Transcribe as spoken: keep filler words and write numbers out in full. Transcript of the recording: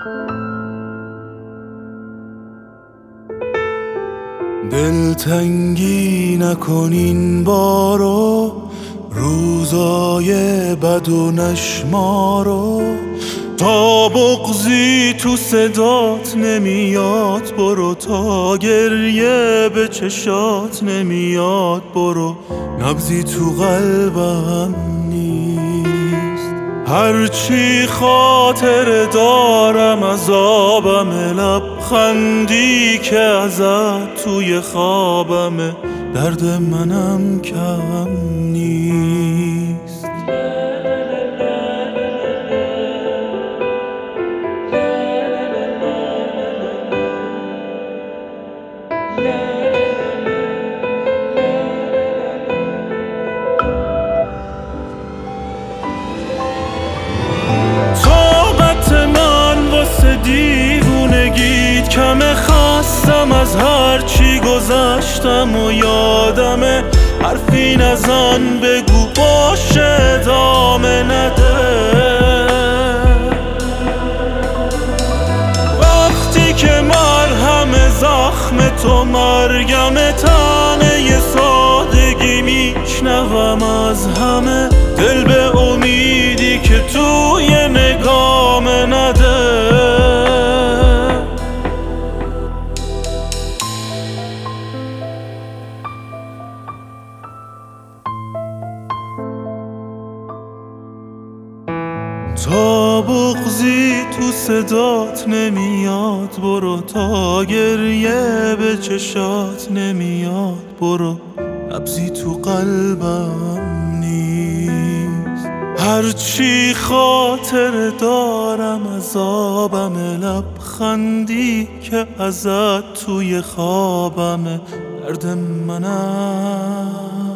دلتنگی نکنین بارو، روزای بد و نشمارو. تا بغضی تو صدات نمیاد برو، تا گریه به چشات نمیاد برو. نبضی تو قلبم نیست، هرچی خاطر دارم عذابمه. لبخندی که ازت توی خوابمه، درد منم کم نیست. طاقت من واسه دیوونگیت کمه، خستم از هرچی گذشتم و یادمه. حرفی نزن بگو باشه ادامه نده، وقتی که مرهم زخم تو مرگمه. تنه سادگی میشنوم از همه، دل به امیدی که توی نگام نده. تا بغضی تو صدات نمیاد برو، تا گریه به چشات نمیاد برو. نبضی تو قلبم نیست، هرچی خاطر دارم عذابمه. لبخندی که ازت توی خوابمه، درد منم